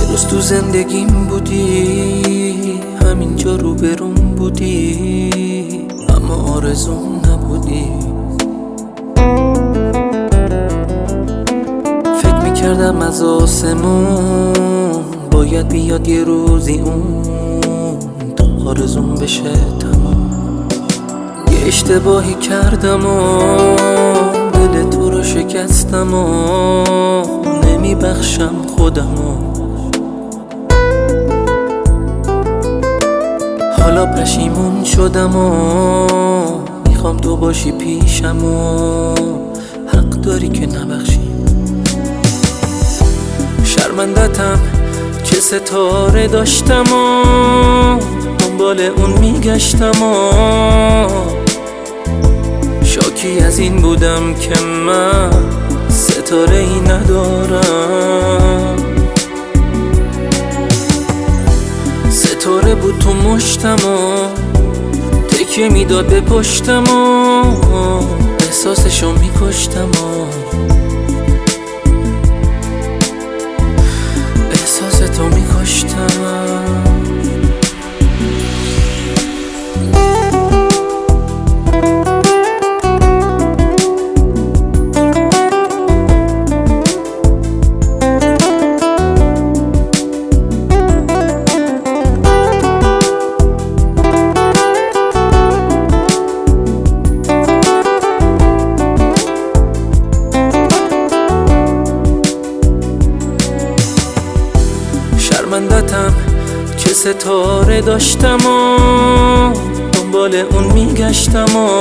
روز تو زندگیم بودی، همینجا رو برون بودی، اما آرزوم نبودی. فکر میکردم از آسمون باید بیاد یه روزی اون تا آرزوم بشه تمام. یه اشتباهی کردم و دل تو رو شکستم و نمیبخشم خودمو. حالا پشیمون شدم و میخوام تو باشی پیشم و حق داری که نبخشی. شرمندتم که ستاره داشتم و دنبال اون میگشتم و شاکی از این بودم که من ستاره ای ندارم. ستاره بود تو مشتم و تکیه میداد به پشتم و احساسشو میکشتم و احساستو میکشتم. شرمندتم که ستاره داشتم و دنبال اون میگشتم و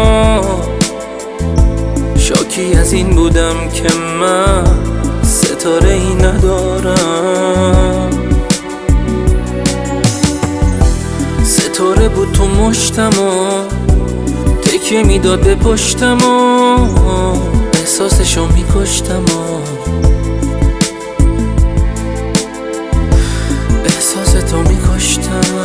شاکی از این بودم که من ستاره ای ندارم. ستاره بود تو مشتم و تکیه میداد به پشتم و احساسشو میکشتم و احساستو میکشتم.